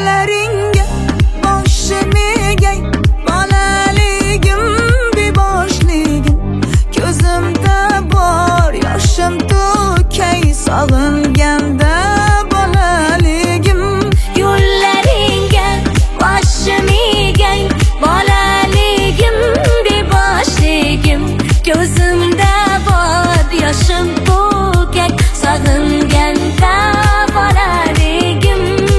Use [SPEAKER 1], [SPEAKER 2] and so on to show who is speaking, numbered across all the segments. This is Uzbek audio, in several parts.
[SPEAKER 1] Yo'llaringga boshim egay, bolaligim beboshligim, ko'zimda bor yoshim to'kay, sog'inganda bolaligim.
[SPEAKER 2] Yo'llaringga boshim egay, bolaligim beboshligim, ko'zimda bor yoshim to'kay, sog'inganda bolaligim.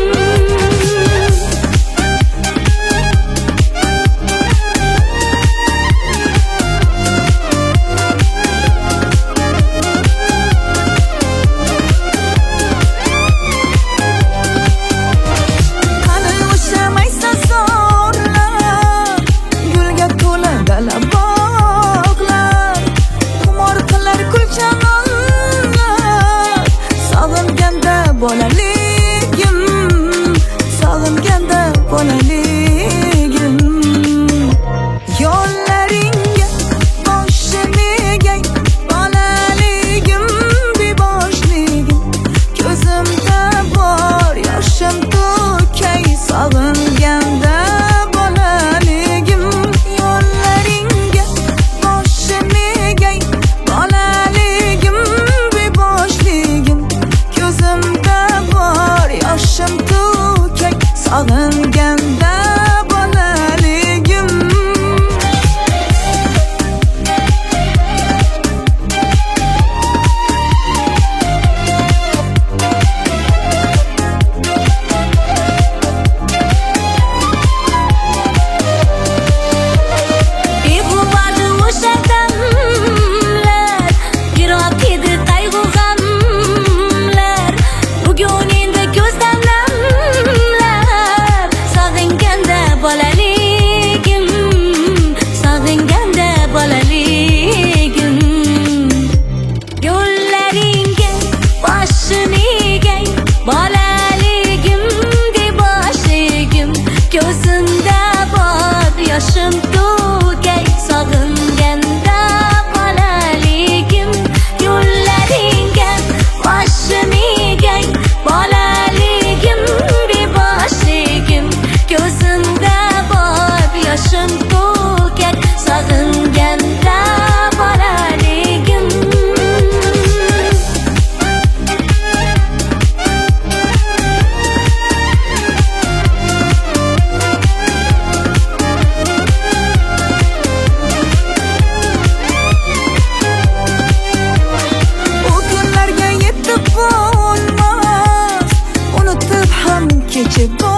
[SPEAKER 1] Bolaligim, sog'inganda bolaligim. Yo'llaringga boshim egay, bolaligim beboshligim, ko'zimda bor yoshim to'kay, sog'inganda bolaligim. Yo'llaringga boshim egay, bolaligim beboshligim, ko'zimda yoshim to'kay, sog'inganda bolaligim.
[SPEAKER 2] Beg'ubordi o'sha damlar, yiroq edi qayg'u g'amlar, bugun endi ko'zdan namlar, sog'inganda bolaligim, sog'inganda bolaligim. Yo'llaringga boshim egay, bolaligim beboshligim, ko'zimda bor yoshim to'kay, sog'inganda bolaligim. Yo'llaringga boshim egay, bolaligim beboshligim, ko'zimda bor yoshim to'kay, sog'inganda bolaligim.
[SPEAKER 1] U kunlarga yetib bo'lmas, unutib ham kechib